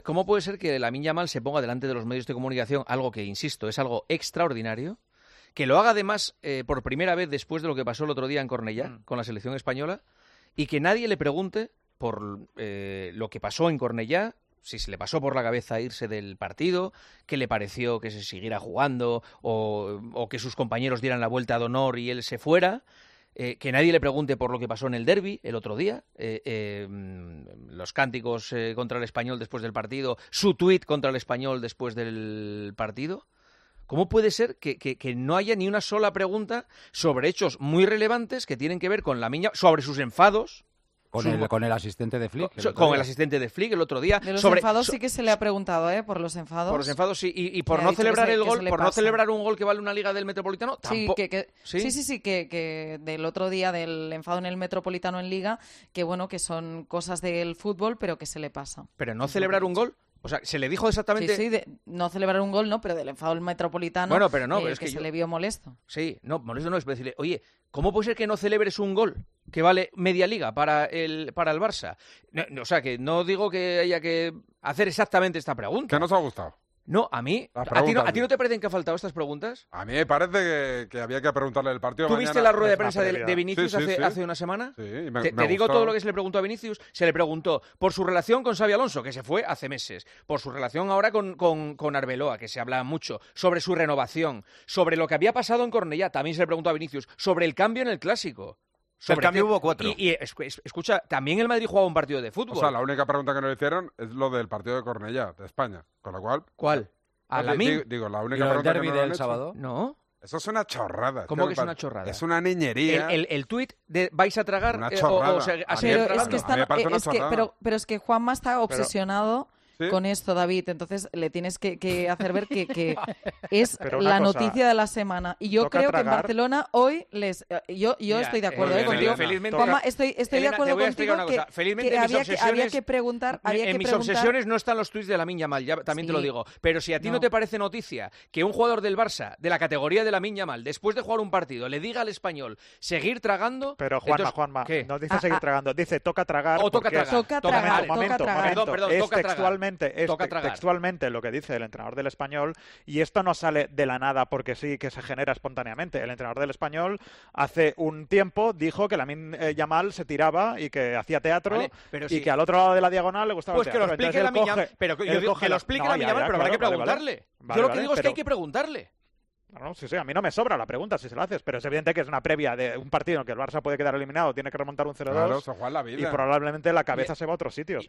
¿Cómo puede ser que Lamine Yamal se ponga delante de los medios de comunicación, algo que, insisto, es algo extraordinario, que lo haga además por primera vez después de lo que pasó el otro día en Cornellá con la selección española, y que nadie le pregunte por lo que pasó en Cornellá, si se le pasó por la cabeza irse del partido, qué le pareció que se siguiera jugando o que sus compañeros dieran la vuelta de honor y él se fuera? Que nadie le pregunte por lo que pasó en el derbi el otro día, los cánticos contra el Español después del partido, su tuit contra el Español después del partido. ¿Cómo puede ser que no haya ni una sola pregunta sobre hechos muy relevantes que tienen que ver con Lamine Yamal, sobre sus enfados? Con el asistente de Flick. Con el asistente de Flick el otro día. De los enfados sí que se le ha preguntado, por los enfados. Por los enfados sí, y por no celebrar el gol, por no celebrar un gol que vale una liga del Metropolitano, tampoco. Sí, que del otro día del enfado en el Metropolitano en liga, que bueno, que son cosas del fútbol, pero que se le pasa. Pero no celebrar un gol. O sea, se le dijo exactamente... Sí, no celebrar un gol, no, pero del enfado del Metropolitano, bueno, pero no, pero es que se le vio molesto. Sí, no, molesto no, es decirle, oye, ¿cómo puede ser que no celebres un gol que vale media liga para el Barça? No, o sea, que no digo que haya que hacer exactamente esta pregunta. ¿Qué nos ha gustado? No, a mí... ¿A ti no te parecen que ha faltado estas preguntas? A mí me parece que había que preguntarle el partido ¿Tú mañana? viste la rueda de prensa de Vinicius hace una semana? Sí, te digo todo lo que se le preguntó a Vinicius. Se le preguntó por su relación con Xabi Alonso, que se fue hace meses, por su relación ahora con Arbeloa, que se habla mucho, sobre su renovación, sobre lo que había pasado en Cornellá, también se le preguntó a Vinicius, sobre el cambio en el Clásico. El cambio hubo 4. Y escucha, también el Madrid jugaba un partido de fútbol. O sea, la única pregunta que nos hicieron es lo del partido de Cornellá, de España. Con lo cual... ¿Cuál? ¿A Lamine? Digo, la única pregunta que nos del hecho. ¿Sábado? No. Eso es una chorrada. ¿Cómo que es una chorrada? Es una niñería. El tuit de vais a tragar una chorrada. Pero es que Juanma está obsesionado con esto, David. Entonces le tienes que hacer ver que es la noticia de la semana. Y yo creo que en Barcelona hoy yo estoy de acuerdo contigo. Juanma, estoy de acuerdo contigo que había que preguntar. En mis obsesiones no están los tuits de Lamine Yamal, también te lo digo. Pero si a ti no te parece noticia que un jugador del Barça, de la categoría de Lamine Yamal, después de jugar un partido, le diga al Español seguir tragando... Pero Juanma, ¿qué? no dice seguir tragando, dice toca tragar. O toca tragar. Momento. Perdón, es toca tragar. Textualmente lo que dice el entrenador del Español, y esto no sale de la nada porque sí que se genera espontáneamente. El entrenador del Español hace un tiempo dijo que Lamine Yamal se tiraba y que hacía teatro, y que al otro lado de la diagonal le gustaba pues el teatro. Pues que lo explique Lamine Yamal, pero yo digo que lo explique Lamine Yamal, pero habrá que preguntarle. Yo lo que digo es que hay que preguntarle. No, sí, a mí no me sobra la pregunta si se lo haces, pero es evidente que es una previa de un partido en que el Barça puede quedar eliminado, tiene que remontar un 0-2 la vida. y probablemente la cabeza se va a otros sitios.